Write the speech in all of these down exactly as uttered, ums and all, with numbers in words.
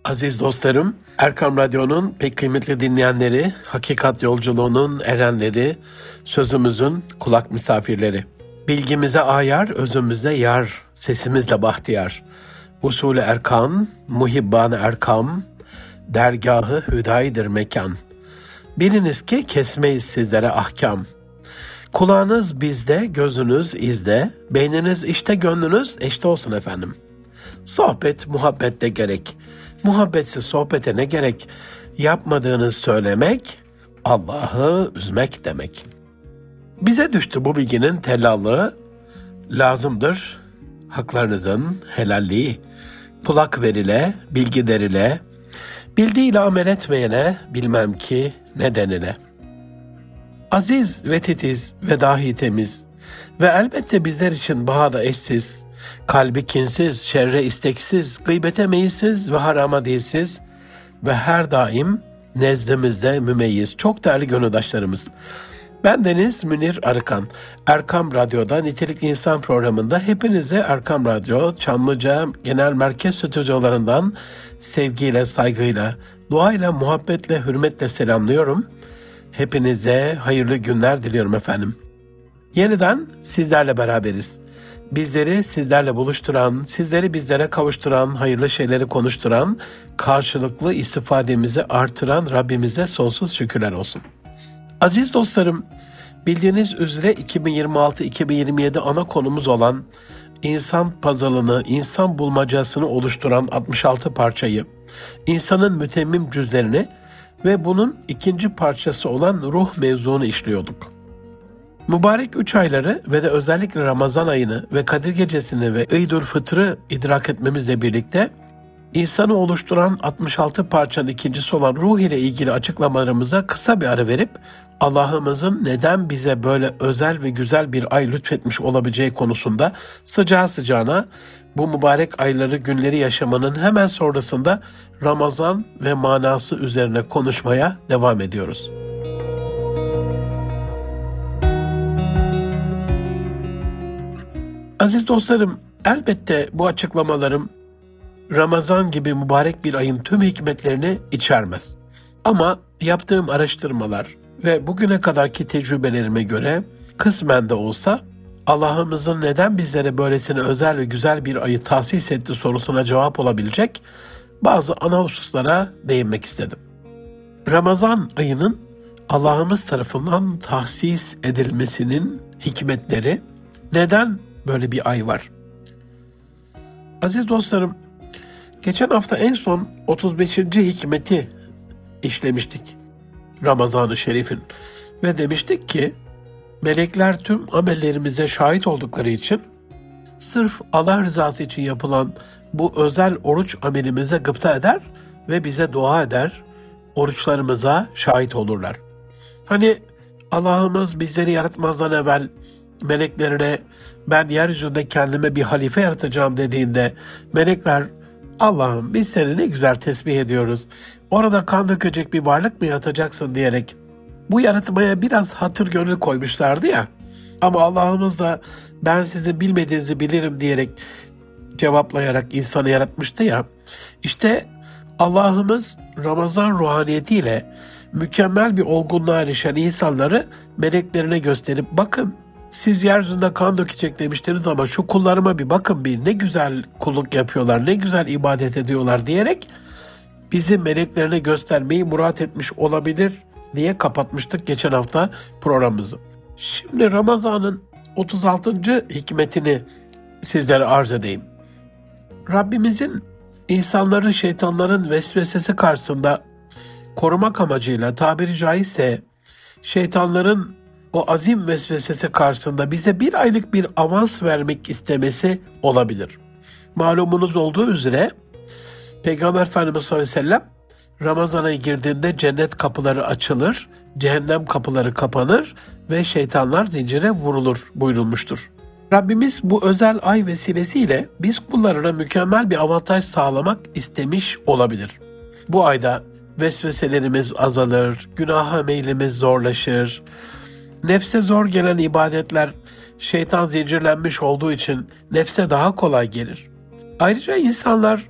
Aziz dostlarım, Erkam Radyo'nun pek kıymetli dinleyenleri, hakikat yolculuğunun erenleri, sözümüzün kulak misafirleri. Bilgimize ayar, özümüze yar, sesimizle bahtiyar. Usulü erkan, muhibban erkam, dergahı hüdayidir mekan. Biliniz ki kesmeyiz sizlere ahkam. Kulağınız bizde, gözünüz izde, beyniniz işte, gönlünüz eşte olsun efendim. Sohbet, muhabbet de gerek. Muhabbetsiz sohbete ne gerek? Yapmadığınız söylemek, Allah'ı üzmek demek. Bize düştü bu bilginin tellallığı, lazımdır haklarınızın helalliği. Kulak verile, bilgi derile, bildiğiyle amel etmeyene bilmem ki ne denile. Aziz ve titiz ve dahi temiz ve elbette bizler için bahada eşsiz, kalbi kinsiz, şerre isteksiz, gıybete meyilsiz ve harama dilsiz ve her daim nezdimizde mümeyyiz. Çok değerli gönüldaşlarımız. Bendeniz Münir Arıkan. Erkam Radyo'da Nitelikli İnsan programında hepinize Erkam Radyo Çamlıca Genel Merkez Stüdyolarından sevgiyle, saygıyla, duayla, muhabbetle, hürmetle selamlıyorum. Hepinize hayırlı günler diliyorum efendim. Yeniden sizlerle beraberiz. Bizleri sizlerle buluşturan, sizleri bizlere kavuşturan, hayırlı şeyleri konuşturan, karşılıklı istifademizi artıran Rabbimize sonsuz şükürler olsun. Aziz dostlarım, bildiğiniz üzere iki bin yirmi altı iki bin yirmi yedi ana konumuz olan insan puzzle'ını, insan bulmacasını oluşturan altmış altı parçayı, insanın mütemmim cüzlerini ve bunun ikinci parçası olan ruh mevzuunu işliyorduk. Mübarek üç ayları ve de özellikle Ramazan ayını ve Kadir Gecesi'ni ve İdül Fıtr'ı idrak etmemizle birlikte insanı oluşturan altmış altı parçanın ikincisi olan ruh ile ilgili açıklamalarımıza kısa bir ara verip Allah'ımızın neden bize böyle özel ve güzel bir ay lütfetmiş olabileceği konusunda sıcağı sıcağına bu mübarek ayları, günleri yaşamanın hemen sonrasında Ramazan ve manası üzerine konuşmaya devam ediyoruz. Aziz dostlarım, elbette bu açıklamalarım Ramazan gibi mübarek bir ayın tüm hikmetlerini içermez. Ama yaptığım araştırmalar ve bugüne kadarki tecrübelerime göre kısmen de olsa Allah'ımızın neden bizlere böylesine özel ve güzel bir ayı tahsis etti sorusuna cevap olabilecek bazı ana hususlara değinmek istedim. Ramazan ayının Allah'ımız tarafından tahsis edilmesinin hikmetleri, neden böyle bir ay var? Aziz dostlarım, geçen hafta en son otuz beşinci hikmeti işlemiştik Ramazan-ı Şerif'in ve demiştik ki melekler tüm amellerimize şahit oldukları için sırf Allah rızası için yapılan bu özel oruç amelimize gıpta eder ve bize dua eder, oruçlarımıza şahit olurlar. Hani Allah'ımız bizleri yaratmazdan evvel meleklerine ben yeryüzünde kendime bir halife yaratacağım dediğinde melekler Allah'ım biz seni ne güzel tesbih ediyoruz. Orada kan dökecek bir varlık mı yaratacaksın diyerek bu yaratmaya biraz hatır gönül koymuşlardı ya. Ama Allah'ımız da ben sizin bilmediğinizi bilirim diyerek cevaplayarak insanı yaratmıştı ya. İşte Allah'ımız Ramazan ruhaniyetiyle mükemmel bir olgunluğa erişen insanları meleklerine gösterip bakın siz yeryüzünde kan dökecek demiştiniz ama şu kullarıma bir bakın bir ne güzel kulluk yapıyorlar, ne güzel ibadet ediyorlar diyerek bizi meleklerine göstermeyi murat etmiş olabilir diye kapatmıştık geçen hafta programımızı. Şimdi Ramazan'ın otuz altıncı hikmetini sizlere arz edeyim. Rabbimizin insanları şeytanların vesvesesi karşısında korumak amacıyla tabiri caizse şeytanların o azim vesvesesi karşısında bize bir aylık bir avans vermek istemesi olabilir. Malumunuz olduğu üzere Peygamber Efendimiz sallallahu aleyhi ve sellem Ramazan ayı girdiğinde cennet kapıları açılır, cehennem kapıları kapanır ve şeytanlar zincire vurulur buyurulmuştur. Rabbimiz bu özel ay vesilesiyle biz kullarına mükemmel bir avantaj sağlamak istemiş olabilir. Bu ayda vesveselerimiz azalır, günaha meylimiz zorlaşır, nefse zor gelen ibadetler şeytan zincirlenmiş olduğu için nefse daha kolay gelir. Ayrıca insanlar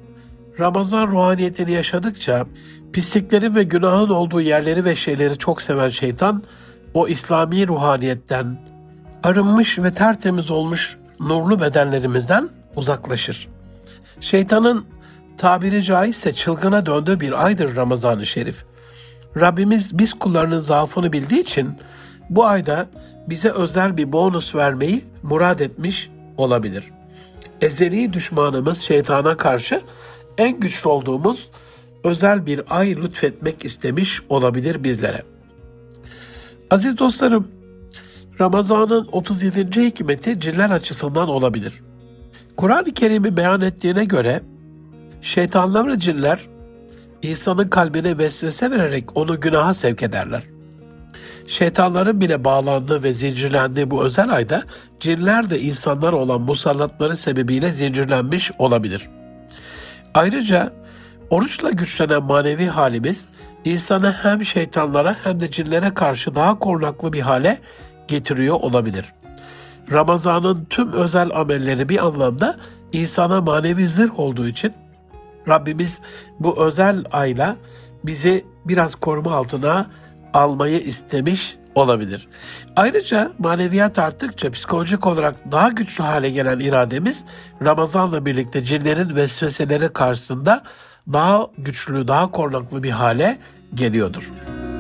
Ramazan ruhaniyetini yaşadıkça pisliklerin ve günahın olduğu yerleri ve şeyleri çok seven şeytan, o İslami ruhaniyetten arınmış ve tertemiz olmuş nurlu bedenlerimizden uzaklaşır. Şeytanın tabiri caizse çılgına döndüğü bir aydır Ramazan-ı Şerif. Rabbimiz biz kullarının zaafını bildiği için bu ayda bize özel bir bonus vermeyi murad etmiş olabilir. Ezeli düşmanımız şeytana karşı en güçlü olduğumuz özel bir ay lütfetmek istemiş olabilir bizlere. Aziz dostlarım, Ramazan'ın otuz yedinci hikmeti cinler açısından olabilir. Kur'an-ı Kerim'i beyan ettiğine göre şeytanlar ve cinler insanın kalbine vesvese vererek onu günaha sevk ederler. Şeytanların bile bağlandığı ve zincirlendiği bu özel ayda cinler de insanlar olan musallatları sebebiyle zincirlenmiş olabilir. Ayrıca oruçla güçlenen manevi halimiz insanı hem şeytanlara hem de cinlere karşı daha korunaklı bir hale getiriyor olabilir. Ramazan'ın tüm özel amelleri bir anlamda insana manevi zırh olduğu için Rabbimiz bu özel ayla bizi biraz koruma altına almayı istemiş olabilir. Ayrıca maneviyat arttıkça psikolojik olarak daha güçlü hale gelen irademiz Ramazan'la birlikte cinlerin vesveseleri karşısında daha güçlü, daha korunaklı bir hale geliyordur.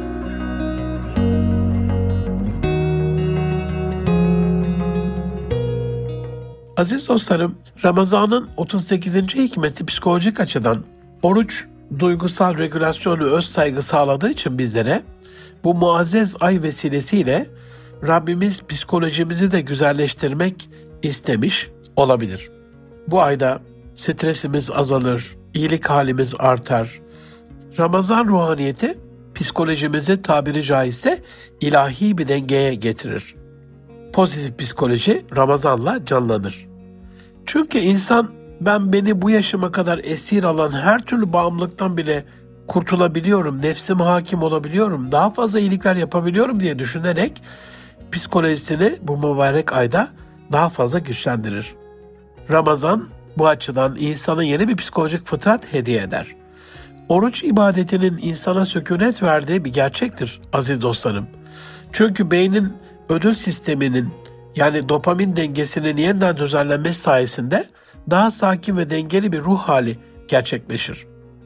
Aziz dostlarım, Ramazan'ın otuz sekizinci hikmeti psikolojik açıdan oruç, duygusal regülasyon ve öz saygı sağladığı için bizlere bu muazzez ay vesilesiyle Rabbimiz psikolojimizi de güzelleştirmek istemiş olabilir. Bu ayda stresimiz azalır, iyilik halimiz artar. Ramazan ruhaniyeti psikolojimizi tabiri caizse ilahi bir dengeye getirir. Pozitif psikoloji Ramazan'la canlanır. Çünkü insan ben beni bu yaşıma kadar esir alan her türlü bağımlılıktan bile kurtulabiliyorum, nefsime hakim olabiliyorum, daha fazla iyilikler yapabiliyorum diye düşünerek psikolojisini bu mübarek ayda daha fazla güçlendirir. Ramazan bu açıdan insana yeni bir psikolojik fıtrat hediye eder. Oruç ibadetinin insana sükunet verdiği bir gerçektir aziz dostlarım. Çünkü beynin ödül sisteminin yani dopamin dengesinin yeniden düzenlenmesi sayesinde daha sakin ve dengeli bir ruh hali gerçekleşir.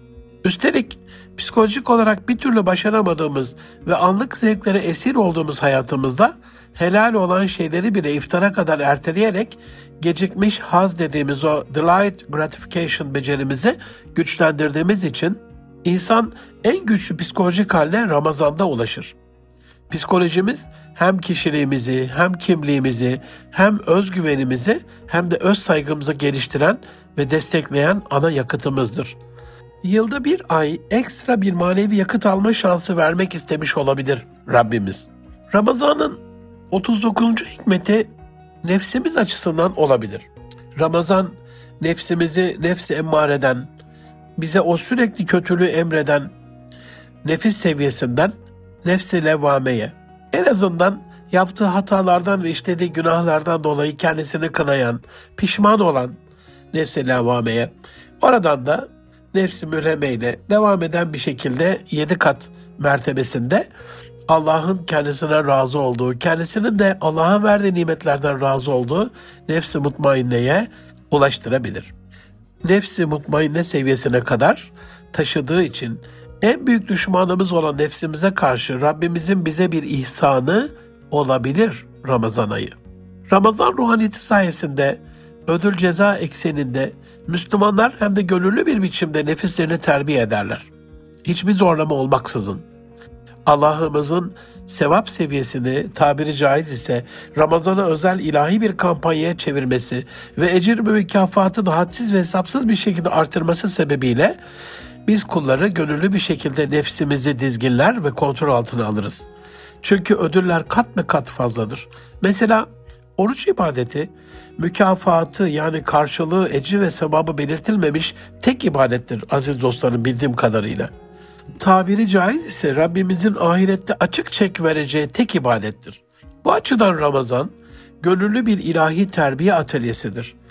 Üstelik psikolojik olarak bir türlü başaramadığımız ve anlık zevklere esir olduğumuz hayatımızda helal olan şeyleri bile iftara kadar erteleyerek gecikmiş haz dediğimiz o delayed gratification becerimizi güçlendirdiğimiz için insan en güçlü psikolojik haline Ramazan'da ulaşır. Psikolojimiz hem kişiliğimizi, hem kimliğimizi, hem özgüvenimizi, hem de öz saygımızı geliştiren ve destekleyen ana yakıtımızdır. Yılda bir ay ekstra bir manevi yakıt alma şansı vermek istemiş olabilir Rabbimiz. Ramazan'ın otuz dokuzuncu hikmeti nefsimiz açısından olabilir. Ramazan nefsimizi nefsi emmareden, bize o sürekli kötülüğü emreden nefis seviyesinden nefsi levvameye, en azından yaptığı hatalardan ve işlediği günahlardan dolayı kendisini kınayan, pişman olan nefsi levvameye, oradan da nefs-i mülhemeyle devam eden bir şekilde yedi kat mertebesinde Allah'ın kendisine razı olduğu, kendisinin de Allah'ın verdiği nimetlerden razı olduğu nefs-i mutmainneye ulaştırabilir. Nefs-i mutmainne seviyesine kadar taşıdığı için en büyük düşmanımız olan nefsimize karşı Rabbimizin bize bir ihsanı olabilir Ramazan ayı. Ramazan ruhaniyeti sayesinde ödül ceza ekseninde Müslümanlar hem de gönüllü bir biçimde nefislerini terbiye ederler. Hiçbir zorlama olmaksızın. Allah'ımızın sevap seviyesini tabiri caiz ise Ramazan'a özel ilahi bir kampanyaya çevirmesi ve ecir ve mükafatı da hadsiz ve hesapsız bir şekilde artırması sebebiyle biz kulları gönüllü bir şekilde nefsimizi dizginler ve kontrol altına alırız. Çünkü ödüller kat be kat fazladır. Mesela oruç ibadeti, mükafatı yani karşılığı, ecri ve sevabı belirtilmemiş tek ibadettir aziz dostlarım bildiğim kadarıyla. Tabiri caiz ise Rabbimizin ahirette açık çek vereceği tek ibadettir. Bu açıdan Ramazan, gönüllü bir ilahi terbiye atölyesidir.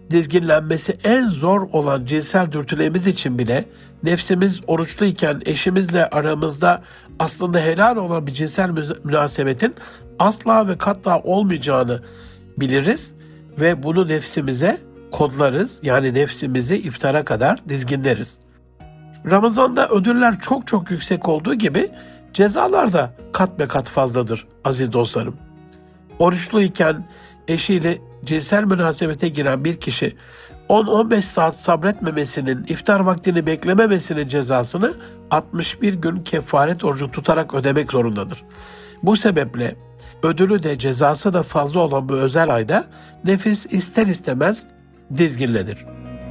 dizginlenmesi en zor olan cinsel dürtülerimiz için bile nefsimiz oruçluyken eşimizle aramızda aslında helal olan bir cinsel münasebetin asla ve katla olmayacağını biliriz ve bunu nefsimize kodlarız, yani nefsimizi iftara kadar dizginleriz. Ramazan'da ödüller çok çok yüksek olduğu gibi cezalar da kat be kat fazladır aziz dostlarım. Oruçluyken eşiyle cinsel münasebete giren bir kişi on on beş saat sabretmemesinin, iftar vaktini beklememesinin cezasını altmış bir gün kefaret orucu tutarak ödemek zorundadır. Bu sebeple ödülü de cezası da fazla olan bu özel ayda nefis ister istemez dizginlenir.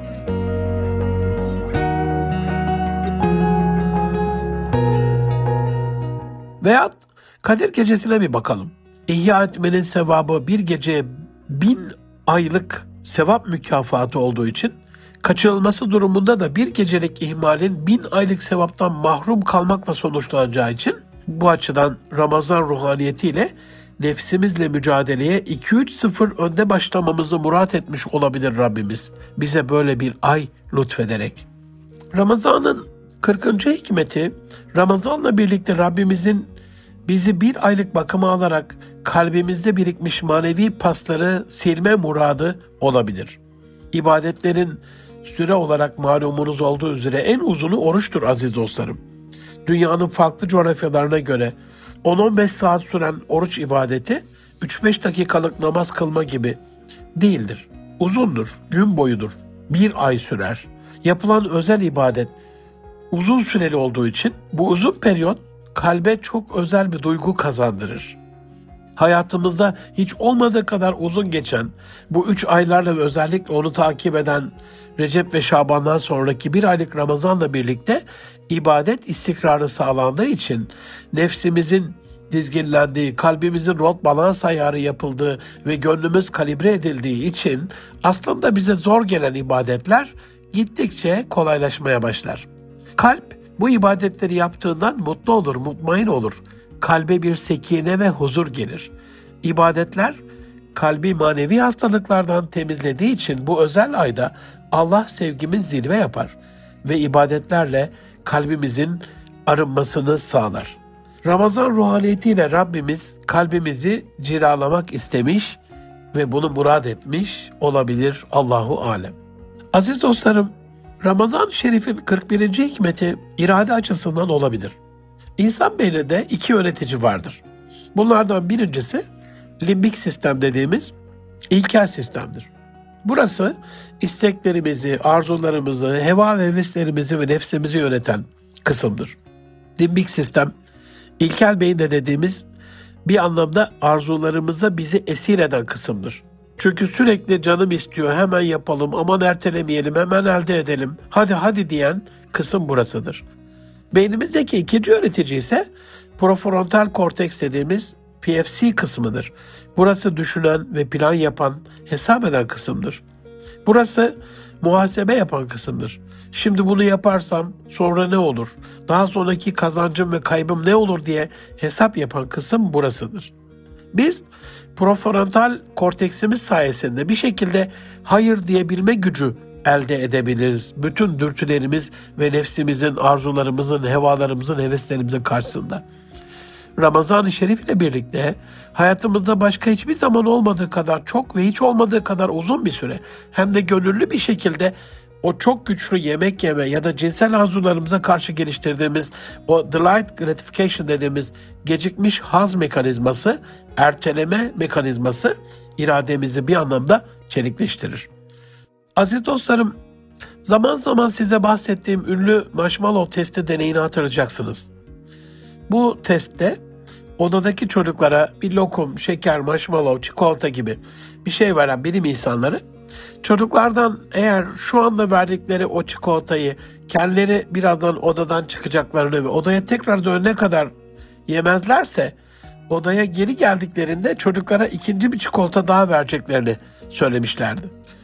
Veyahut Kadir Gecesi'ne bir bakalım. İhya etmenin sevabı bir geceye bin aylık sevap mükafatı olduğu için kaçırılması durumunda da bir gecelik ihmalin bin aylık sevaptan mahrum kalmakla sonuçlanacağı için bu açıdan Ramazan ruhaniyetiyle nefsimizle mücadeleye iki üç sıfır önde başlamamızı murat etmiş olabilir Rabbimiz. Bize böyle bir ay lütfederek. Ramazan'ın kırkıncı hikmeti, Ramazan'la birlikte Rabbimizin bizi bir aylık bakıma alarak kalbimizde birikmiş manevi pasları silme muradı olabilir. İbadetlerin süre olarak malumunuz olduğu üzere en uzunu oruçtur aziz dostlarım. Dünyanın farklı coğrafyalarına göre on on beş saat süren oruç ibadeti üç beş dakikalık namaz kılma gibi değildir. Uzundur, gün boyudur, bir ay sürer. Yapılan özel ibadet uzun süreli olduğu için bu uzun periyot kalbe çok özel bir duygu kazandırır. Hayatımızda hiç olmadığı kadar uzun geçen bu üç aylarla ve özellikle onu takip eden Recep ve Şaban'dan sonraki bir aylık Ramazan'la birlikte ibadet istikrarı sağlandığı için nefsimizin dizginlendiği, kalbimizin rot balans ayarı yapıldığı ve gönlümüz kalibre edildiği için aslında bize zor gelen ibadetler gittikçe kolaylaşmaya başlar. Kalp bu ibadetleri yaptığından mutlu olur, mutmain olur. Kalbe bir sekine ve huzur gelir. İbadetler kalbi manevi hastalıklardan temizlediği için bu özel ayda Allah sevgimiz zirve yapar ve ibadetlerle kalbimizin arınmasını sağlar. Ramazan ruhaniyetiyle Rabbimiz kalbimizi cilalamak istemiş ve bunu murad etmiş olabilir, Allahu alem. Aziz dostlarım, Ramazan-ı Şerif'in kırk birinci hikmeti irade açısından olabilir. İnsan beyninde iki yönetici vardır. Bunlardan birincisi limbik sistem dediğimiz ilkel sistemdir. Burası isteklerimizi, arzularımızı, heva ve heveslerimizi ve nefsimizi yöneten kısımdır. Limbik sistem, ilkel beyinde dediğimiz bir anlamda arzularımıza bizi esir eden kısımdır. Çünkü sürekli canım istiyor, hemen yapalım, aman ertelemeyelim, hemen elde edelim, hadi hadi diyen kısım burasıdır. Beynimizdeki ikinci yönetici ise prefrontal korteks dediğimiz P F C kısmıdır. Burası düşünen ve plan yapan, hesap eden kısımdır. Burası muhasebe yapan kısımdır. Şimdi bunu yaparsam sonra ne olur? Daha sonraki kazancım ve kaybım ne olur diye hesap yapan kısım burasıdır. Biz prefrontal korteksimiz sayesinde bir şekilde hayır diyebilme gücü elde edebiliriz. Bütün dürtülerimiz ve nefsimizin, arzularımızın, hevalarımızın, heveslerimizin karşısında. Ramazan-ı Şerif ile birlikte hayatımızda başka hiçbir zaman olmadığı kadar çok ve hiç olmadığı kadar uzun bir süre hem de gönüllü bir şekilde o çok güçlü yemek yeme ya da cinsel arzularımıza karşı geliştirdiğimiz o delayed gratification dediğimiz gecikmiş haz mekanizması, erteleme mekanizması irademizi bir anlamda çelikleştirir. Aziz dostlarım, zaman zaman size bahsettiğim ünlü marshmallow testi deneyini hatırlayacaksınız. Bu testte odadaki çocuklara bir lokum, şeker, marshmallow, çikolata gibi bir şey veren bilim insanları çocuklardan eğer şu anda verdikleri o çikolatayı kendileri birazdan odadan çıkacaklarını ve odaya tekrar dönene kadar yemezlerse odaya geri geldiklerinde çocuklara ikinci bir çikolata daha vereceklerini söylemişlerdi.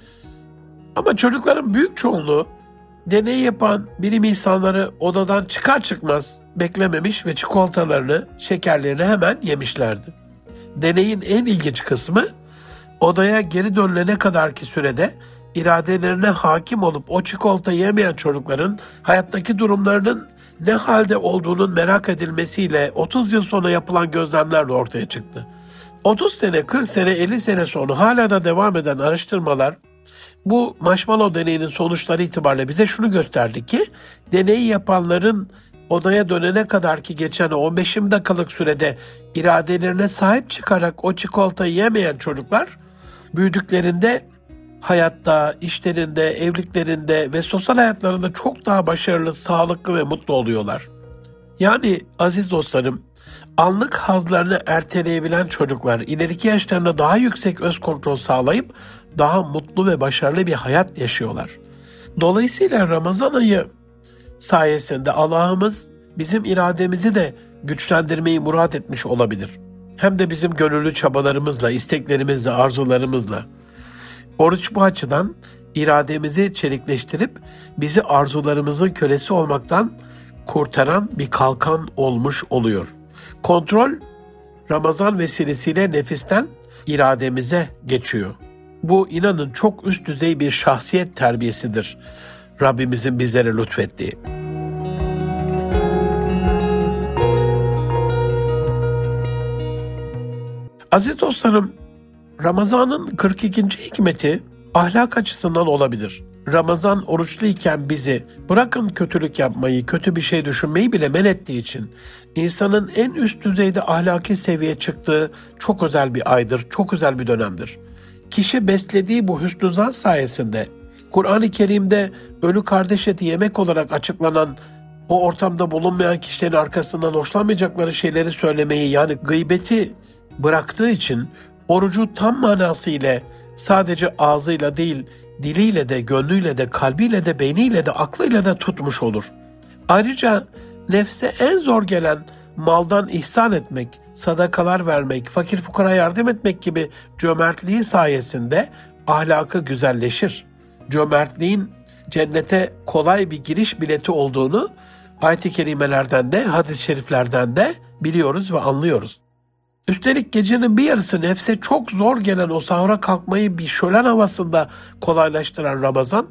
Ama çocukların büyük çoğunluğu deneyi yapan bilim insanları odadan çıkar çıkmaz beklememiş ve çikolatalarını, şekerlerini hemen yemişlerdi. Deneyin en ilginç kısmı odaya geri dönülene kadarki sürede iradelerine hakim olup o çikolata yemeyen çocukların hayattaki durumlarının ne halde olduğunun merak edilmesiyle otuz yıl sonra yapılan gözlemlerle ortaya çıktı. otuz sene, kırk sene, elli sene sonra hala da devam eden araştırmalar bu marshmallow deneyinin sonuçları itibariyle bize şunu gösterdi ki deneyi yapanların odaya dönene kadar ki geçen on beş yirmi dakikalık sürede iradelerine sahip çıkarak o çikolatayı yemeyen çocuklar büyüdüklerinde hayatta, işlerinde, evliliklerinde ve sosyal hayatlarında çok daha başarılı, sağlıklı ve mutlu oluyorlar. Yani aziz dostlarım, anlık hazlarını erteleyebilen çocuklar ileriki yaşlarında daha yüksek öz kontrol sağlayıp daha mutlu ve başarılı bir hayat yaşıyorlar. Dolayısıyla Ramazan ayı sayesinde Allah'ımız bizim irademizi de güçlendirmeyi murat etmiş olabilir. Hem de bizim gönüllü çabalarımızla, isteklerimizle, arzularımızla. Oruç bu açıdan irademizi çelikleştirip bizi arzularımızın kölesi olmaktan kurtaran bir kalkan olmuş oluyor. Kontrol Ramazan vesilesiyle nefisten irademize geçiyor. Bu inanın çok üst düzey bir şahsiyet terbiyesidir Rabbimizin bizlere lütfettiği. Aziz dostlarım, Ramazan'ın kırk ikinci hikmeti ahlak açısından olabilir. Ramazan oruçluyken bizi bırakın kötülük yapmayı, kötü bir şey düşünmeyi bile men ettiği için insanın en üst düzeyde ahlaki seviyeye çıktığı çok özel bir aydır, çok özel bir dönemdir. Kişi beslediği bu hüsnü zan sayesinde Kur'an-ı Kerim'de ölü kardeş eti yemek olarak açıklanan o ortamda bulunmayan kişilerin arkasından hoşlanmayacakları şeyleri söylemeyi yani gıybeti bıraktığı için orucu tam manasıyla sadece ağzıyla değil, diliyle de, gönlüyle de, kalbiyle de, beyniyle de, aklıyla da tutmuş olur. Ayrıca nefse en zor gelen maldan ihsan etmek, sadakalar vermek, fakir fukara yardım etmek gibi cömertliği sayesinde ahlakı güzelleşir. Cömertliğin cennete kolay bir giriş bileti olduğunu ayet-i kerimelerden de, hadis-i şeriflerden de biliyoruz ve anlıyoruz. Üstelik gecenin bir yarısı nefse çok zor gelen o sahura kalkmayı bir şölen havasında kolaylaştıran Ramazan,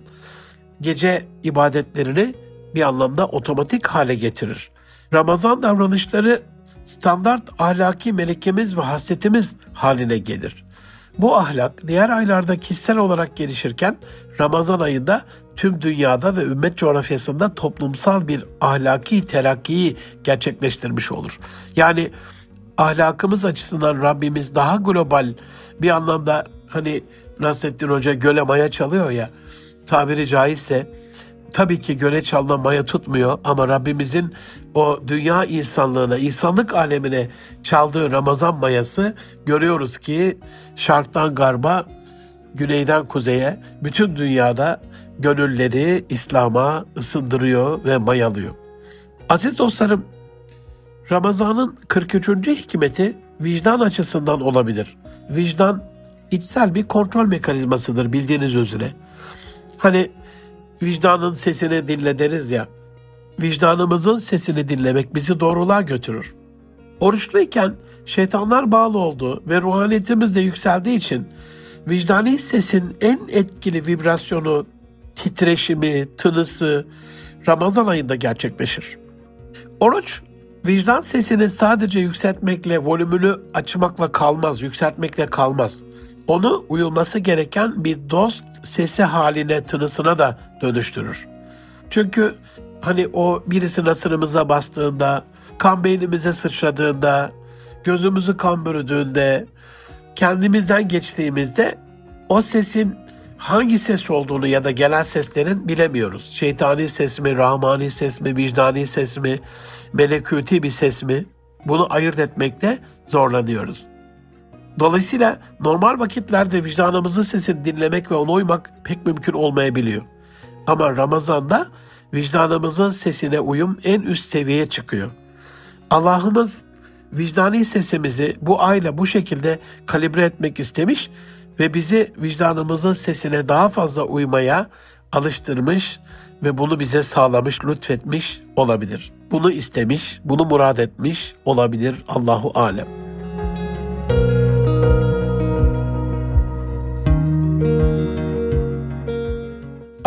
gece ibadetlerini bir anlamda otomatik hale getirir. Ramazan davranışları standart ahlaki melekemiz ve hasletimiz haline gelir. Bu ahlak diğer aylarda kişisel olarak gelişirken Ramazan ayında tüm dünyada ve ümmet coğrafyasında toplumsal bir ahlaki terakkiyi gerçekleştirmiş olur. Yani ahlakımız açısından Rabbimiz daha global bir anlamda hani Nasrettin Hoca göle maya çalıyor ya tabiri caizse tabii ki göle çalınan maya tutmuyor ama Rabbimizin o dünya insanlığına, insanlık alemine çaldığı Ramazan mayası görüyoruz ki şarktan garba, güneyden kuzeye bütün dünyada gönülleri İslam'a ısındırıyor ve mayalıyor. Aziz dostlarım, Ramazan'ın kırk üçüncü hikmeti vicdan açısından olabilir. Vicdan içsel bir kontrol mekanizmasıdır bildiğiniz üzere. Hani vicdanın sesini dinle deriz ya, vicdanımızın sesini dinlemek bizi doğruluğa götürür. Oruçluyken şeytanlar bağlı olduğu ve ruhaniyetimiz de yükseldiği için vicdani sesin en etkili vibrasyonu, titreşimi, tınısı Ramazan ayında gerçekleşir. Oruç, vicdan sesini sadece yükseltmekle, volümünü açmakla kalmaz, yükseltmekle kalmaz. Onu uyulması gereken bir dost sesi haline, tınısına da dönüştürür. Çünkü hani o birisi nasırımıza bastığında, kan beynimize sıçradığında, gözümüzü kan bürüdüğünde, kendimizden geçtiğimizde o sesin hangi ses olduğunu ya da gelen seslerin bilemiyoruz. Şeytani ses mi, rahmani ses mi, vicdani ses mi, melekuti bir ses mi? Bunu ayırt etmekte zorlanıyoruz. Dolayısıyla normal vakitlerde vicdanımızın sesini dinlemek ve ona uymak pek mümkün olmayabiliyor. Ama Ramazan'da vicdanımızın sesine uyum en üst seviyeye çıkıyor. Allah'ımız vicdani sesimizi bu ayla bu şekilde kalibre etmek istemiş ve bizi vicdanımızın sesine daha fazla uymaya alıştırmış ve bunu bize sağlamış, lütfetmiş olabilir. Bunu istemiş, bunu murad etmiş olabilir. Allahu alem.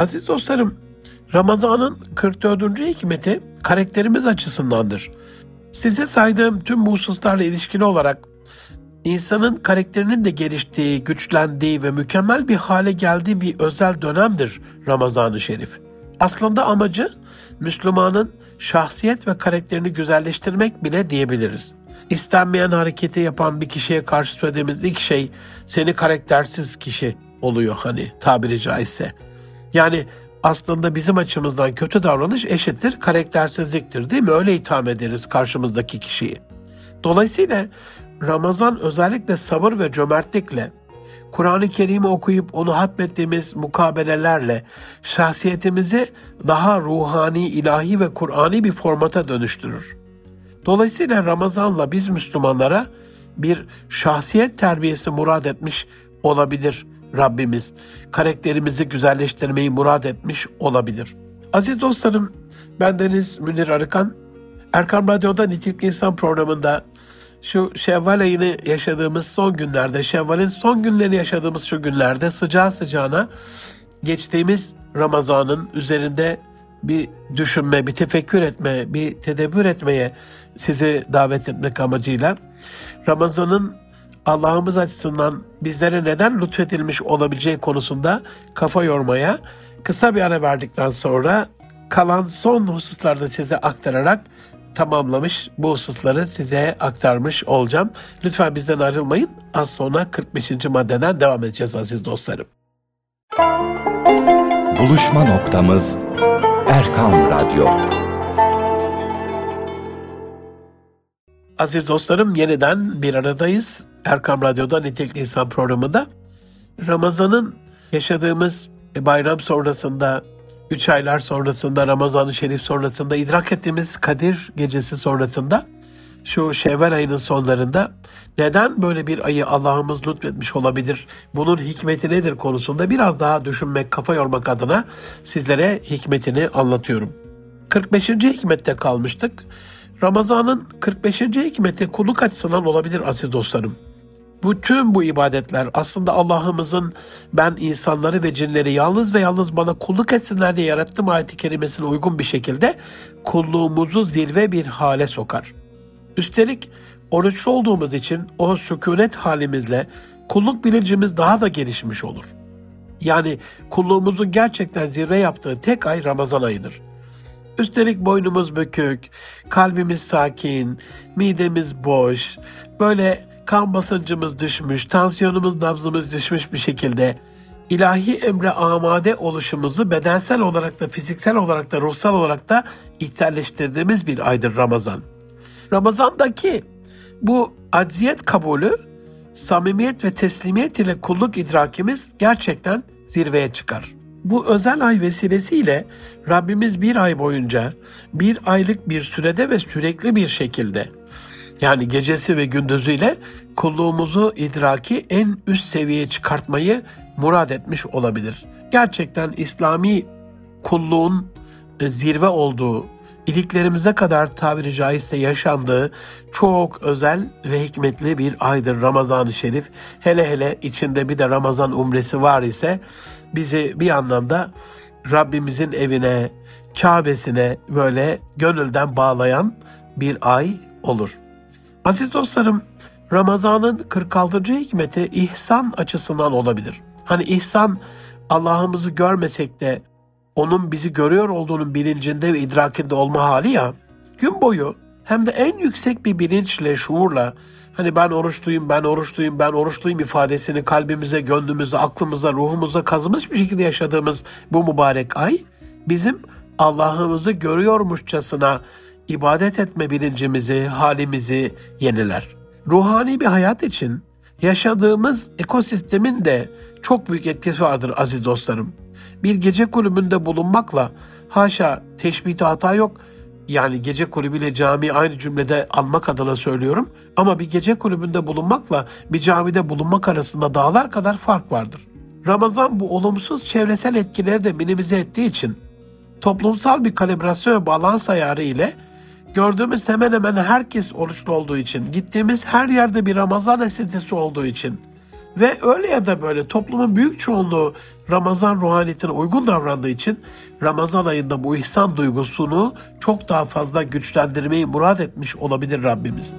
Aziz dostlarım, Ramazan'ın kırk dördüncü hikmeti karakterimiz açısındandır. Size saydığım tüm bu hususlarla ilişkili olarak insanın karakterinin de geliştiği, güçlendiği ve mükemmel bir hale geldiği bir özel dönemdir Ramazan-ı Şerif. Aslında amacı Müslümanın şahsiyet ve karakterini güzelleştirmek bile diyebiliriz. İstenmeyen hareketi yapan bir kişiye karşı söylediğimiz ilk şey seni karaktersiz kişi oluyor hani tabiri caizse. Yani aslında bizim açımızdan kötü davranış eşittir karaktersizliktir değil mi? Öyle itham ederiz karşımızdaki kişiyi. Dolayısıyla Ramazan özellikle sabır ve cömertlikle, Kur'an-ı Kerim'i okuyup onu hatmettiğimiz mukabelelerle şahsiyetimizi daha ruhani, ilahi ve Kur'ani bir formata dönüştürür. Dolayısıyla Ramazan'la biz Müslümanlara bir şahsiyet terbiyesi murad etmiş olabilir Rabbimiz. Karakterimizi güzelleştirmeyi murad etmiş olabilir. Aziz dostlarım, bendeniz Münir Arıkan, Erkam Radyo'da Nitelikli İnsan programında şu Şevval ayını yaşadığımız son günlerde, Şevval'in son günlerini yaşadığımız şu günlerde sıcağı sıcağına geçtiğimiz Ramazan'ın üzerinde bir düşünme, bir tefekkür etme, bir tedebbür etmeye sizi davet etmek amacıyla Ramazan'ın Allah'ımız açısından bizlere neden lütfedilmiş olabileceği konusunda kafa yormaya kısa bir ara verdikten sonra kalan son hususlarda size aktararak tamamlamış, bu hususları size aktarmış olacağım. Lütfen bizden ayrılmayın. Az sonra kırk beşinci maddeden devam edeceğiz aziz dostlarım. Buluşma noktamız Erkam Radyo. Aziz dostlarım, yeniden bir aradayız. Erkam Radyo'da Nitelikli İnsan programında. Ramazan'ın yaşadığımız bayram sonrasında, üç aylar sonrasında, Ramazan-ı Şerif sonrasında, idrak ettiğimiz Kadir Gecesi sonrasında, şu Şevval ayının sonlarında neden böyle bir ayı Allah'ımız lütfetmiş olabilir, bunun hikmeti nedir konusunda biraz daha düşünmek, kafa yormak adına sizlere hikmetini anlatıyorum. kırk beşinci hikmette kalmıştık. Ramazan'ın kırk beşinci hikmeti kulluk açısından olabilir aziz dostlarım. Bütün bu ibadetler aslında Allah'ımızın ben insanları ve cinleri yalnız ve yalnız bana kulluk etsinler diye yarattım ayet-i kerimesine uygun bir şekilde kulluğumuzu zirve bir hale sokar. Üstelik oruçlu olduğumuz için o sükunet halimizle kulluk bilincimiz daha da gelişmiş olur. Yani kulluğumuzun gerçekten zirve yaptığı tek ay Ramazan ayıdır. Üstelik boynumuz bükük, kalbimiz sakin, midemiz boş, böyle kan basıncımız düşmüş, tansiyonumuz, nabzımız düşmüş bir şekilde ilahi emre amade oluşumuzu bedensel olarak da, fiziksel olarak da, ruhsal olarak da içselleştirdiğimiz bir aydır Ramazan. Ramazan'daki bu acziyet kabulü, samimiyet ve teslimiyet ile kulluk idrakimiz gerçekten zirveye çıkar. Bu özel ay vesilesiyle Rabbimiz bir ay boyunca, bir aylık bir sürede ve sürekli bir şekilde, yani gecesi ve gündüzüyle kulluğumuzu idraki en üst seviyeye çıkartmayı murad etmiş olabilir. Gerçekten İslami kulluğun zirve olduğu, iliklerimize kadar tabiri caizse yaşandığı çok özel ve hikmetli bir aydır Ramazan-ı Şerif. Hele hele içinde bir de Ramazan umresi var ise bizi bir anlamda Rabbimizin evine, Kabe'sine böyle gönülden bağlayan bir ay olur. Aziz dostlarım, Ramazan'ın kırk altıncı hikmeti ihsan açısından olabilir. Hani ihsan, Allah'ımızı görmesek de onun bizi görüyor olduğunun bilincinde ve idrakinde olma hali ya, gün boyu hem de en yüksek bir bilinçle, şuurla, hani ben oruçluyum, ben oruçluyum, ben oruçluyum ifadesini kalbimize, gönlümüze, aklımıza, ruhumuza kazımış bir şekilde yaşadığımız bu mübarek ay, bizim Allah'ımızı görüyormuşçasına ibadet etme bilincimizi, halimizi yeniler. Ruhani bir hayat için yaşadığımız ekosistemin de çok büyük etkisi vardır aziz dostlarım. Bir gece kulübünde bulunmakla, haşa teşbihte hata yok, yani gece kulübüyle cami aynı cümlede almak adına söylüyorum, ama bir gece kulübünde bulunmakla bir camide bulunmak arasında dağlar kadar fark vardır. Ramazan bu olumsuz çevresel etkileri de minimize ettiği için toplumsal bir kalibrasyon ve balans ayarı ile gördüğümüz hemen hemen herkes oruçlu olduğu için, gittiğimiz her yerde bir Ramazan esintisi olduğu için Ve öyle ya da böyle toplumun büyük çoğunluğu Ramazan ruhaniyetine uygun davrandığı için Ramazan ayında bu ihsan duygusunu çok daha fazla güçlendirmeyi murad etmiş olabilir Rabbimiz.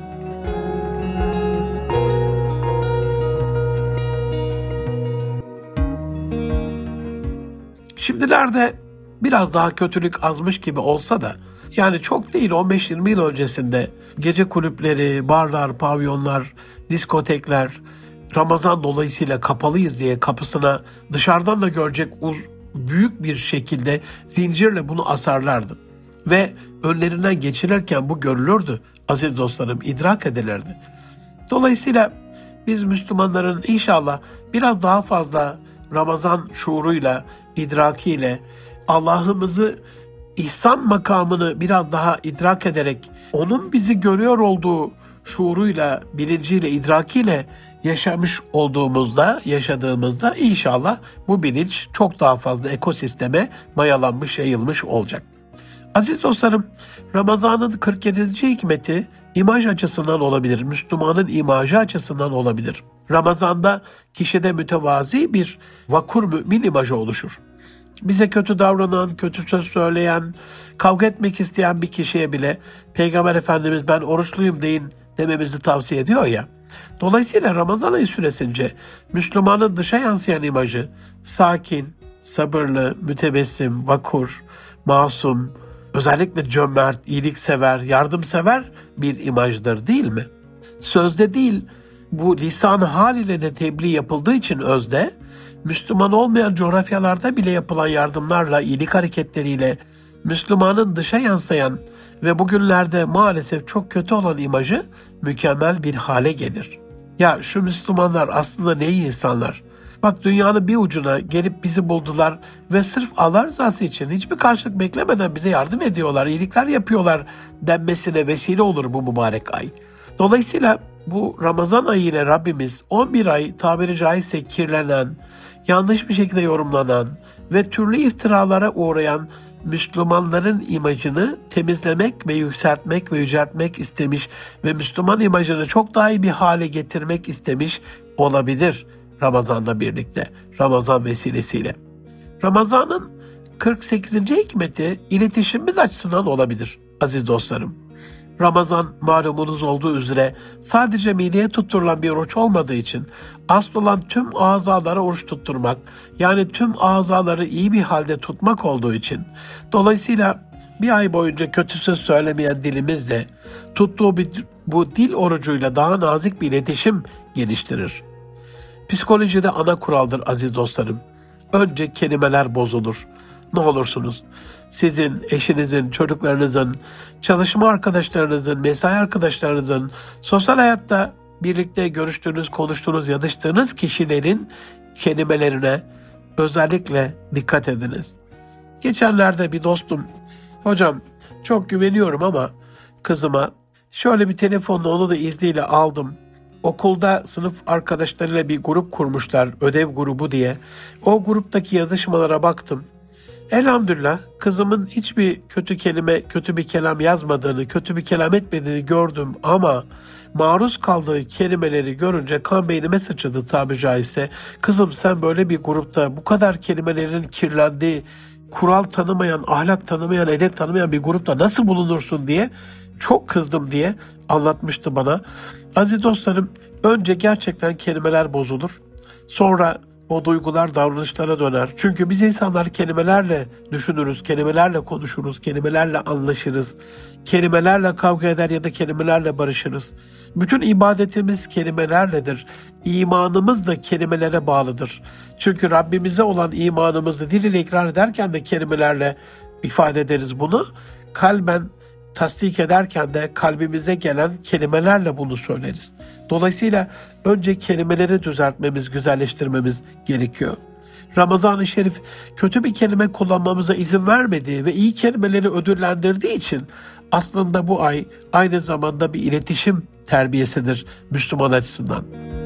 Şimdilerde biraz daha kötülük azmış gibi olsa da, yani çok değil, on beş yirmi yıl öncesinde gece kulüpleri, barlar, pavyonlar, diskotekler Ramazan dolayısıyla kapalıyız diye kapısına dışarıdan da görecek büyük bir şekilde zincirle bunu asarlardı. Ve önlerinden geçilirken bu görülürdü aziz dostlarım, idrak edilirdi. Dolayısıyla biz Müslümanların inşallah biraz daha fazla Ramazan şuuruyla, idrakiyle Allah'ımızı, ihsan makamını biraz daha idrak ederek onun bizi görüyor olduğu şuuruyla, bilinciyle, idrakiyle yaşamış olduğumuzda, yaşadığımızda inşallah bu bilinç çok daha fazla ekosisteme mayalanmış, yayılmış olacak. Aziz dostlarım, Ramazan'ın kırk yedinci hikmeti imaj açısından olabilir, Müslümanın imajı açısından olabilir. Ramazan'da kişide mütevazi bir vakur mümin imajı oluşur. Bize kötü davranan, kötü söz söyleyen, kavga etmek isteyen bir kişiye bile Peygamber Efendimiz ben oruçluyum deyin dememizi tavsiye ediyor ya. Dolayısıyla Ramazan ayı süresince Müslümanın dışa yansıyan imajı sakin, sabırlı, mütebessim, vakur, masum, özellikle cömert, iyiliksever, yardımsever bir imajdır değil mi? Sözde değil, bu lisan hal ile de tebliğ yapıldığı için özde, Müslüman olmayan coğrafyalarda bile yapılan yardımlarla, iyilik hareketleriyle Müslümanın dışa yansıyan ve bugünlerde maalesef çok kötü olan imajı mükemmel bir hale gelir. Ya şu Müslümanlar aslında ne iyi insanlar. Bak dünyanın bir ucuna gelip bizi buldular ve sırf Allah rızası için hiçbir karşılık beklemeden bize yardım ediyorlar, iyilikler yapıyorlar denmesine vesile olur bu mübarek ay. Dolayısıyla bu Ramazan ayı ile Rabbimiz on bir ay tabiri caizse kirlenen, yanlış bir şekilde yorumlanan ve türlü iftiralara uğrayan Müslümanların imajını temizlemek ve yükseltmek ve yüceltmek istemiş ve Müslüman imajını çok daha iyi bir hale getirmek istemiş olabilir Ramazan'la birlikte, Ramazan vesilesiyle. Ramazan'ın kırk sekizinci hikmeti iletişimimiz açısından olabilir aziz dostlarım. Ramazan malumunuz olduğu üzere sadece mideye tutturulan bir oruç olmadığı için asıl olan tüm azalara oruç tutturmak, yani tüm azaları iyi bir halde tutmak olduğu için dolayısıyla bir ay boyunca kötü söz söylemeyen dilimizle tuttuğu bir, bu dil orucuyla daha nazik bir iletişim geliştirir. Psikolojide ana kuraldır aziz dostlarım. Önce kelimeler bozulur. Ne olursunuz sizin, eşinizin, çocuklarınızın, çalışma arkadaşlarınızın, mesai arkadaşlarınızın, sosyal hayatta birlikte görüştüğünüz, konuştuğunuz, yazıştığınız kişilerin kelimelerine özellikle dikkat ediniz. Geçenlerde bir dostum, hocam çok güveniyorum ama kızıma şöyle bir telefonla onu da izniyle aldım. Okulda sınıf arkadaşlarıyla bir grup kurmuşlar, ödev grubu diye. O gruptaki yazışmalara baktım. Elhamdülillah kızımın hiçbir kötü kelime, kötü bir kelam yazmadığını, kötü bir kelam etmediğini gördüm ama maruz kaldığı kelimeleri görünce kan beynime sıçradı tabiri caizse. Kızım sen böyle bir grupta bu kadar kelimelerin kirlendiği, kural tanımayan, ahlak tanımayan, edep tanımayan bir grupta nasıl bulunursun diye çok kızdım diye anlatmıştı bana. Aziz dostlarım, önce gerçekten kelimeler bozulur. Sonra o duygular davranışlara döner. Çünkü biz insanlar kelimelerle düşünürüz, kelimelerle konuşuruz, kelimelerle anlaşırız. Kelimelerle kavga eder ya da kelimelerle barışırız. Bütün ibadetimiz kelimelerledir. İmanımız da kelimelere bağlıdır. Çünkü Rabbimize olan imanımızı dil ile ikrar ederken de kelimelerle ifade ederiz bunu. Kalben tasdik ederken de kalbimize gelen kelimelerle bunu söyleriz. Dolayısıyla önce kelimeleri düzeltmemiz, güzelleştirmemiz gerekiyor. Ramazan-ı Şerif kötü bir kelime kullanmamıza izin vermediği ve iyi kelimeleri ödüllendirdiği için aslında bu ay aynı zamanda bir iletişim terbiyesidir Müslüman açısından.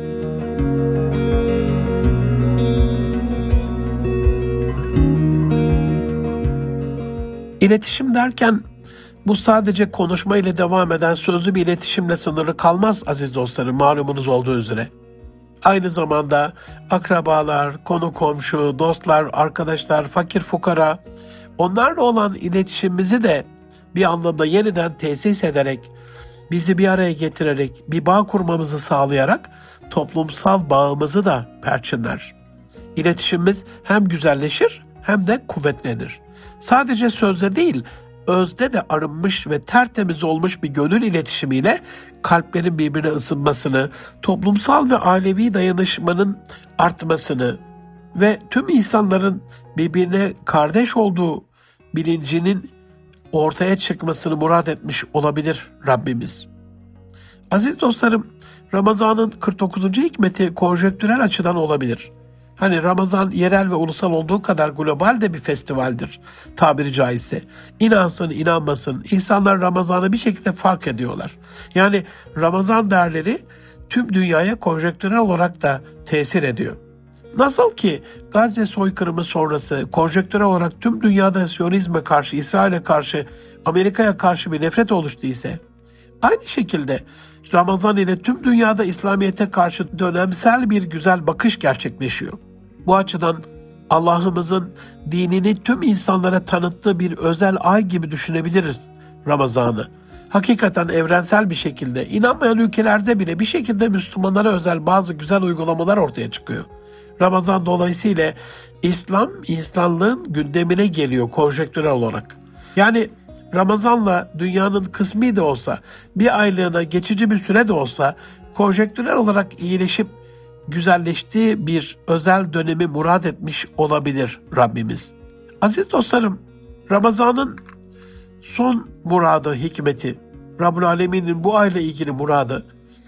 İletişim derken bu sadece konuşma ile devam eden sözlü bir iletişimle sınırlı kalmaz aziz dostlarım, malumunuz olduğu üzere. Aynı zamanda akrabalar, konu komşu, dostlar, arkadaşlar, fakir fukara, onlarla olan iletişimimizi de bir anlamda yeniden tesis ederek, bizi bir araya getirerek, bir bağ kurmamızı sağlayarak toplumsal bağımızı da perçinler. İletişimimiz hem güzelleşir hem de kuvvetlenir. Sadece sözde değil, özde de arınmış ve tertemiz olmuş bir gönül iletişimiyle kalplerin birbirine ısınmasını, toplumsal ve ailevi dayanışmanın artmasını ve tüm insanların birbirine kardeş olduğu bilincinin ortaya çıkmasını murad etmiş olabilir Rabbimiz. Aziz dostlarım, Ramazan'ın kırk dokuzuncu hikmeti konjonktürel açıdan olabilir. Hani Ramazan yerel ve ulusal olduğu kadar global de bir festivaldir tabiri caizse. İnansın inanmasın insanlar Ramazan'ı bir şekilde fark ediyorlar. Yani Ramazan değerleri tüm dünyaya konjonktürel olarak da tesir ediyor. Nasıl ki Gazze soykırımı sonrası konjonktürel olarak tüm dünyada Siyonizme karşı, İsrail'e karşı, Amerika'ya karşı bir nefret oluştu ise, aynı şekilde Ramazan ile tüm dünyada İslamiyet'e karşı dönemsel bir güzel bakış gerçekleşiyor. Bu açıdan Allah'ımızın dinini tüm insanlara tanıttığı bir özel ay gibi düşünebiliriz Ramazan'ı. Hakikaten evrensel bir şekilde, inanmayan ülkelerde bile bir şekilde Müslümanlara özel bazı güzel uygulamalar ortaya çıkıyor. Ramazan dolayısıyla İslam, insanlığın gündemine geliyor konjonktürel olarak. Yani Ramazan'la dünyanın kısmi de olsa, bir aylığına geçici bir süre de olsa konjonktürel olarak iyileşip güzelleştiği bir özel dönemi murad etmiş olabilir Rabbimiz. Aziz dostlarım, Ramazan'ın son muradı, hikmeti, Rabbül Alemin'in bu ayla ilgili muradı,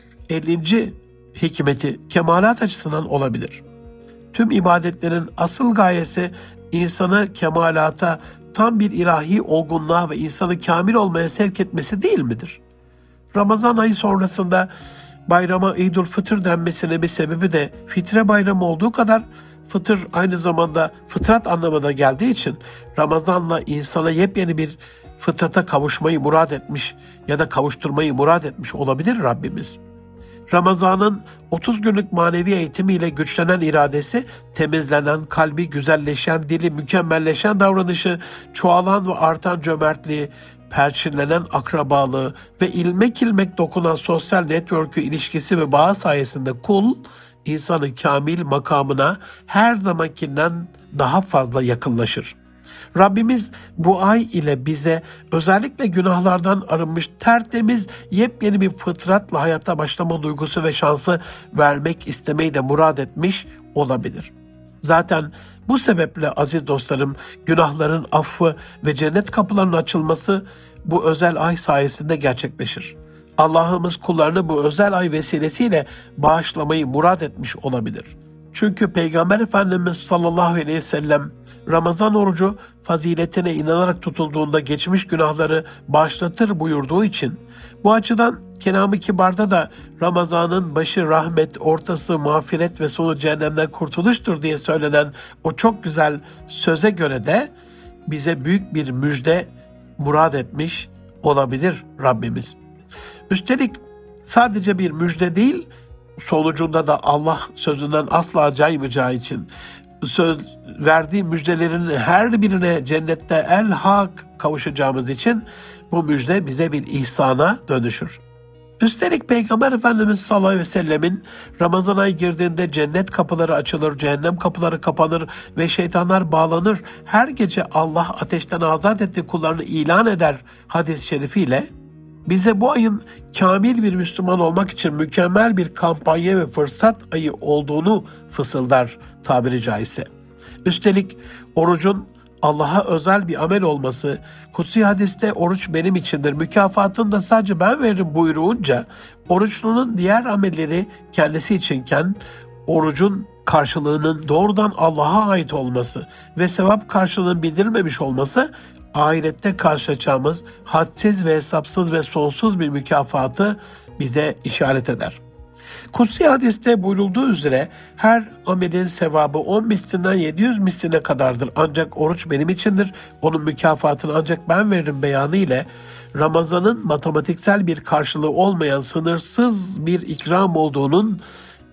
ellinci hikmeti kemalat açısından olabilir. Tüm ibadetlerin asıl gayesi insanı kemalata, tam bir ilahi olgunluğa ve insanı kamil olmaya sevk etmesi değil midir? Ramazan ayı sonrasında bayrama İdül Fıtır denmesinin bir sebebi de fitre bayramı olduğu kadar fıtır aynı zamanda fıtrat anlamına geldiği için Ramazan'la insana yepyeni bir fıtrata kavuşmayı murad etmiş ya da kavuşturmayı murad etmiş olabilir Rabbimiz. Ramazan'ın otuz günlük manevi eğitimiyle güçlenen iradesi, temizlenen kalbi, güzelleşen dili, mükemmelleşen davranışı, çoğalan ve artan cömertliği, perçinlenen akrabalığı ve ilmek ilmek dokunan sosyal network'ü ilişkisi ve bağı sayesinde kul, insanın kamil makamına her zamankinden daha fazla yakınlaşır. Rabbimiz bu ay ile bize özellikle günahlardan arınmış, tertemiz, yepyeni bir fıtratla hayata başlama duygusu ve şansı vermek istemeyi de murad etmiş olabilir. Zaten bu sebeple aziz dostlarım, günahların affı ve cennet kapılarının açılması bu özel ay sayesinde gerçekleşir. Allah'ımız kullarını bu özel ay vesilesiyle bağışlamayı murad etmiş olabilir. Çünkü Peygamber Efendimiz sallallahu aleyhi ve sellem Ramazan orucu faziletine inanarak tutulduğunda geçmiş günahları bağışlatır buyurduğu için bu açıdan Kelam-ı Kibar'da da Ramazan'ın başı rahmet, ortası mağfiret ve sonu cehennemden kurtuluştur diye söylenen o çok güzel söze göre de bize büyük bir müjde murad etmiş olabilir Rabbimiz. Üstelik sadece bir müjde değil, sonucunda da Allah sözünden asla caymayacağı için söz verdiği müjdelerin her birine cennette el hak kavuşacağımız için bu müjde bize bir ihsana dönüşür. Üstelik Peygamber Efendimiz sallallahu aleyhi ve sellemin Ramazan ayı girdiğinde cennet kapıları açılır, cehennem kapıları kapanır ve şeytanlar bağlanır. Her gece Allah ateşten azat ettiği kullarını ilan eder hadis-i şerifiyle bize bu ayın kamil bir Müslüman olmak için mükemmel bir kampanya ve fırsat ayı olduğunu fısıldar tabiri caizse. Üstelik orucun Allah'a özel bir amel olması, kutsi hadiste oruç benim içindir, mükafatını da sadece ben veririm buyruğunca, oruçlunun diğer amelleri kendisi içinken, orucun karşılığının doğrudan Allah'a ait olması ve sevap karşılığının bildirilmemiş olması, ahirette karşılaşacağımız hadsiz ve hesapsız ve sonsuz bir mükafatı bize işaret eder. Kutsi hadiste buyurulduğu üzere her amelin sevabı on mislinden yedi yüz misline kadardır. Ancak oruç benim içindir, onun mükafatını ancak ben veririm beyanı ile Ramazan'ın matematiksel bir karşılığı olmayan sınırsız bir ikram olduğunun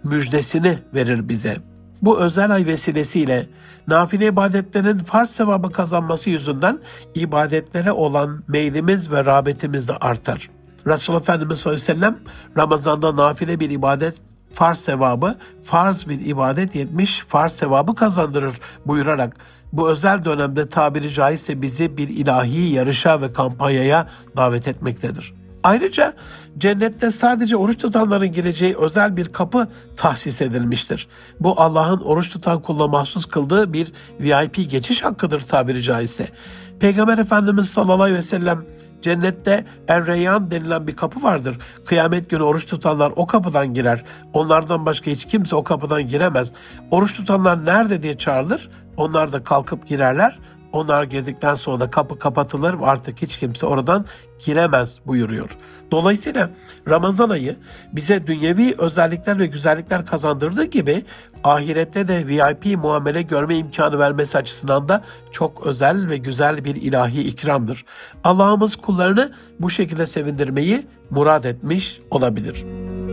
müjdesini verir bize. Bu özel ay vesilesiyle nafile ibadetlerin farz sevabı kazanması yüzünden ibadetlere olan meylimiz ve rağbetimiz de artar. Resulullah Efendimiz sallallahu aleyhi ve sellem Ramazan'da nafile bir ibadet farz sevabı, farz bir ibadet yetmiş farz sevabı kazandırır buyurarak bu özel dönemde tabiri caizse bizi bir ilahi yarışa ve kampanyaya davet etmektedir. Ayrıca cennette sadece oruç tutanların gireceği özel bir kapı tahsis edilmiştir. Bu Allah'ın oruç tutan kuluna mahsus kıldığı bir V I P geçiş hakkıdır tabiri caizse. Peygamber Efendimiz sallallahu aleyhi ve sellem cennette Er-Reyyan denilen bir kapı vardır. Kıyamet günü oruç tutanlar o kapıdan girer. Onlardan başka hiç kimse o kapıdan giremez. Oruç tutanlar nerede diye çağrılır. Onlar da kalkıp girerler. Onlar girdikten sonra da kapı kapatılır ve artık hiç kimse oradan giremez buyuruyor. Dolayısıyla Ramazan ayı bize dünyevi özellikler ve güzellikler kazandırdığı gibi ahirette de V I P muamele görme imkanı vermesi açısından da çok özel ve güzel bir ilahi ikramdır. Allah'ımız kullarını bu şekilde sevindirmeyi murad etmiş olabilir.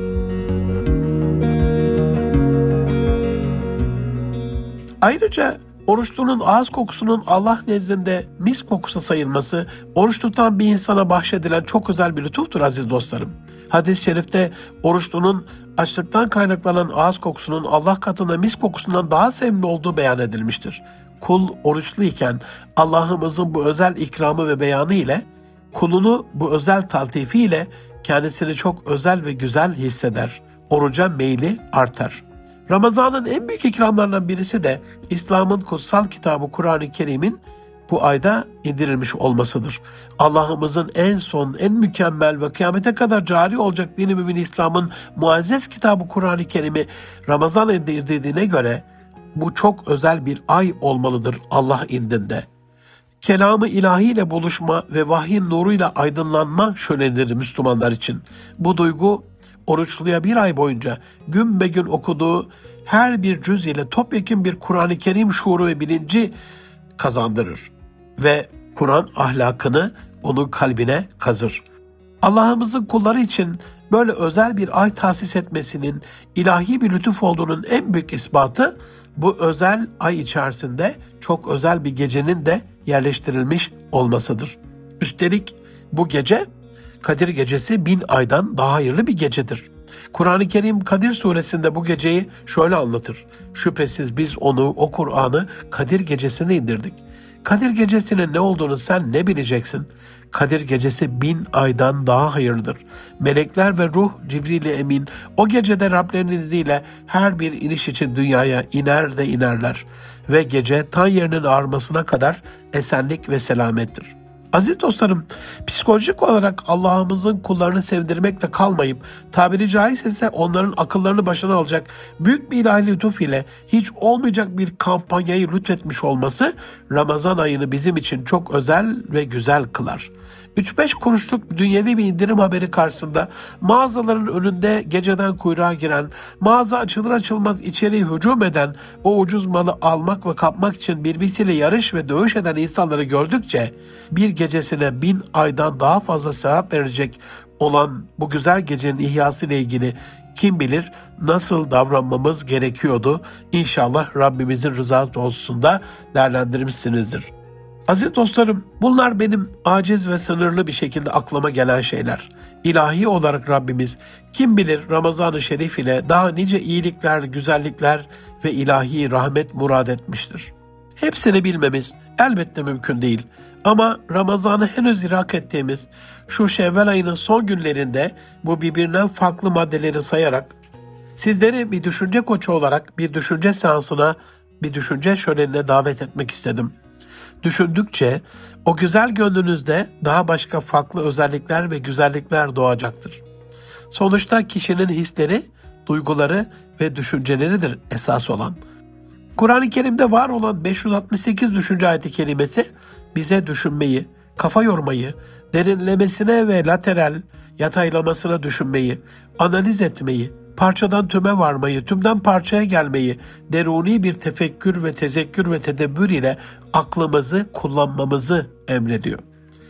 Ayrıca oruçlunun ağız kokusunun Allah nezdinde mis kokusu sayılması, oruç tutan bir insana bahşedilen çok özel bir lütuftur aziz dostlarım. Hadis-i şerifte oruçlunun açlıktan kaynaklanan ağız kokusunun Allah katında mis kokusundan daha sevimli olduğu beyan edilmiştir. Kul oruçluyken Allah'ımızın bu özel ikramı ve beyanı ile, kulunu bu özel taltifi ile kendisini çok özel ve güzel hisseder. Oruca meyli artar. Ramazan'ın en büyük ikramlarından birisi de İslam'ın kutsal kitabı Kur'an-ı Kerim'in bu ayda indirilmiş olmasıdır. Allah'ımızın en son, en mükemmel ve kıyamete kadar cari olacak dini mümin İslam'ın muazzez kitabı Kur'an-ı Kerim'i Ramazan ayında indirdiğine göre bu çok özel bir ay olmalıdır Allah indinde. Kelamı ilahiyle buluşma ve vahyin nuruyla aydınlanma şölenidir Müslümanlar için. Bu duygu oruçluya bir ay boyunca gün be gün okuduğu her bir cüz ile topyekun bir Kur'an-ı Kerim şuuru ve bilinci kazandırır ve Kur'an ahlakını onun kalbine kazır. Allah'ımızın kulları için böyle özel bir ay tahsis etmesinin ilahi bir lütuf olduğunun en büyük ispatı bu özel ay içerisinde çok özel bir gecenin de yerleştirilmiş olmasıdır. Üstelik bu gece Kadir Gecesi bin aydan daha hayırlı bir gecedir. Kur'an-ı Kerim Kadir Suresinde bu geceyi şöyle anlatır. Şüphesiz biz onu, o Kur'an'ı Kadir Gecesi'ne indirdik. Kadir Gecesi'nin ne olduğunu sen ne bileceksin? Kadir Gecesi bin aydan daha hayırlıdır. Melekler ve ruh Cibril-i Emin o gecede Rablerinin izniyle her bir iniş için dünyaya iner de inerler. Ve gece tan yerinin ağarmasına kadar esenlik ve selamettir. Aziz dostlarım, psikolojik olarak Allah'ımızın kullarını sevdirmekle kalmayıp, tabiri caizse ise onların akıllarını başına alacak büyük bir ilahi lütuf ile hiç olmayacak bir kampanyayı lütfetmiş olması Ramazan ayını bizim için çok özel ve güzel kılar. üç beş kuruşluk dünyevi bir indirim haberi karşısında mağazaların önünde geceden kuyruğa giren, mağaza açılır açılmaz içeriye hücum eden, o ucuz malı almak ve kapmak için birbirisiyle yarış ve dövüş eden insanları gördükçe bir gecesine bin aydan daha fazla sevap verecek olan bu güzel gecenin ihyası ile ilgili kim bilir nasıl davranmamız gerekiyordu. İnşallah Rabbimizin rızası doğrultusunda değerlendirmişsinizdir. Aziz dostlarım, bunlar benim aciz ve sınırlı bir şekilde aklıma gelen şeyler. İlahi olarak Rabbimiz kim bilir Ramazan-ı Şerif ile daha nice iyilikler, güzellikler ve ilahi rahmet murad etmiştir. Hepsini bilmemiz elbette mümkün değil. Ama Ramazan'ı henüz idrak ettiğimiz şu Şevval ayının son günlerinde bu birbirinden farklı maddeleri sayarak sizleri bir düşünce koçu olarak bir düşünce seansına, bir düşünce şölenine davet etmek istedim. Düşündükçe o güzel gönlünüzde daha başka farklı özellikler ve güzellikler doğacaktır. Sonuçta kişinin hisleri, duyguları ve düşünceleridir esas olan. Kur'an-ı Kerim'de var olan beş yüz altmış sekiz düşünce ayeti kelimesi bize düşünmeyi, kafa yormayı, derinlemesine ve lateral yataylamasına düşünmeyi, analiz etmeyi, parçadan tüme varmayı, tümden parçaya gelmeyi, deruni bir tefekkür ve tezekkür ve tedebbür ile aklımızı kullanmamızı emrediyor.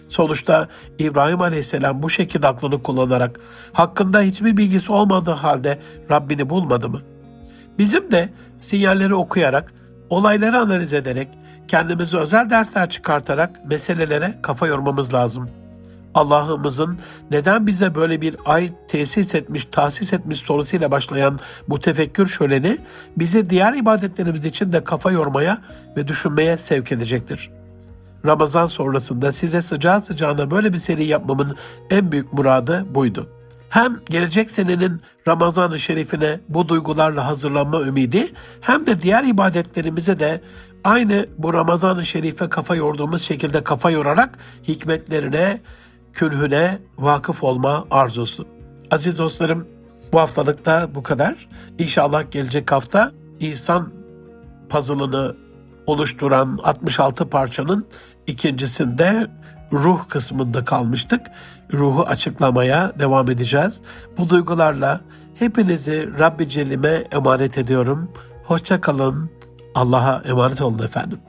Sonuçta İbrahim Aleyhisselam bu şekilde aklını kullanarak hakkında hiçbir bilgisi olmadığı halde Rabbini bulmadı mı? Bizim de sinyalleri okuyarak, olayları analiz ederek, kendimize özel dersler çıkartarak meselelere kafa yormamız lazım. Allah'ımızın neden bize böyle bir ay tesis etmiş, tahsis etmiş sorusuyla başlayan bu tefekkür şöleni bizi diğer ibadetlerimiz için de kafa yormaya ve düşünmeye sevk edecektir. Ramazan sonrasında size sıcağı sıcağına böyle bir seri yapmamın en büyük muradı buydu. Hem gelecek senenin Ramazan-ı Şerifine bu duygularla hazırlanma ümidi, hem de diğer ibadetlerimize de aynı bu Ramazan-ı Şerif'e kafa yorduğumuz şekilde kafa yorarak hikmetlerine, künhüne vakıf olma arzusu. Aziz dostlarım, bu haftalıkta bu kadar. İnşallah gelecek hafta İhsan puzzle'ını oluşturan altmış altı parçanın ikincisinde ruh kısmında kalmıştık. Ruhu açıklamaya devam edeceğiz. Bu duygularla hepinizi Rabbi Celle'ime emanet ediyorum. Hoşça kalın. Allah'a emanet olun efendim.